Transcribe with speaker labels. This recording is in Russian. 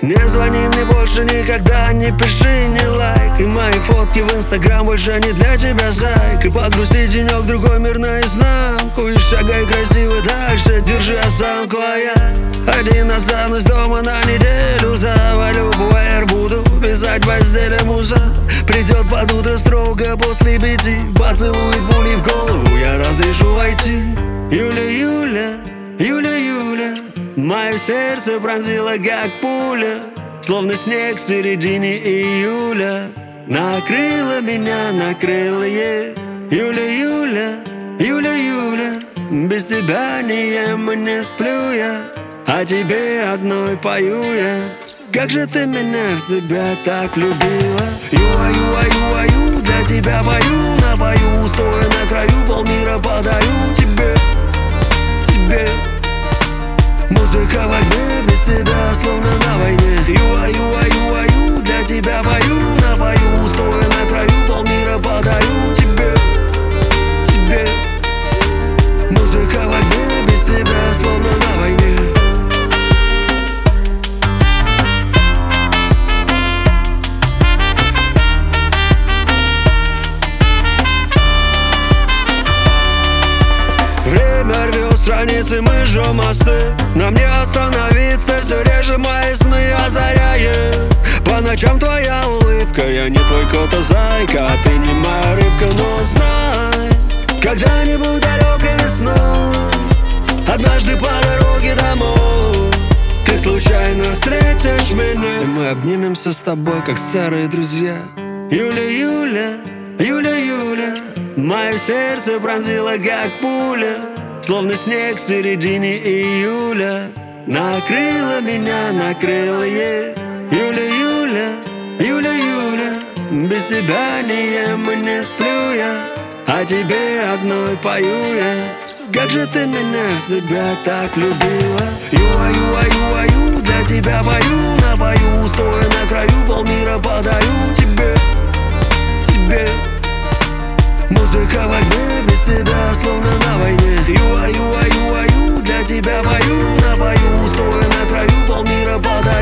Speaker 1: Не звони мне больше никогда, не пиши, не лайк. И мои фотки в Инстаграм больше не для тебя, зайка. Подгрусти денек, другой мир наизнанку. И шагай красиво дальше, держи осанку. А я один останусь дома на неделю. Завалю пуэр, буду писать в постели муза. Придет под утро строго после 5, поцелует пули в голову, я разрешу войти. Юля, Юля, Юля, Юля, мое сердце пронзило как пуля, словно снег в середине июля. Накрыло меня, накрыло, Юля, Юля, Юля, Юля, без тебя не ем и не сплю я, а тебе одной пою я. Как же ты меня в себя так любила. Юа, юа, юа, ю, для тебя пою, напою, стоя на краю, полмира подаю тебе, тебе. Музыка во тьме, без тебя словно на войне. Юа, юа, юа, ю, для тебя пою, напою, стоя на краю, полмира подаю тебе, тебе. Музыка во тьме, без тебя словно на войне. Время рвет страницы, мы жжем мосты. Нам не остановиться, все реже мои сны озаряет. По ночам твоя улыбка, я не твой кот, а зайка, а ты не моя рыбка. Но знай, когда-нибудь далекой весной, однажды по дороге домой, ты случайно встретишь меня, и мы обнимемся с тобой, как старые друзья. Юля, Юля, Юля, Юля, мое сердце пронзило как пуля, словно снег в середине июля. Накрыло меня, накрыло, Юля, Юля, Юля, Юля, без тебя не ем и не сплю я, а тебе одной пою я. Как же ты меня в себя так любила. Юа, юа, юа, ю, для тебя пою, напою, стоя на краю, полмира подаю тебе, тебе. Музыка во тьме, без тебя словно на войне. Юа, юа, юа, ю, для тебя пою, напою, стоя на краю, полмира подаю.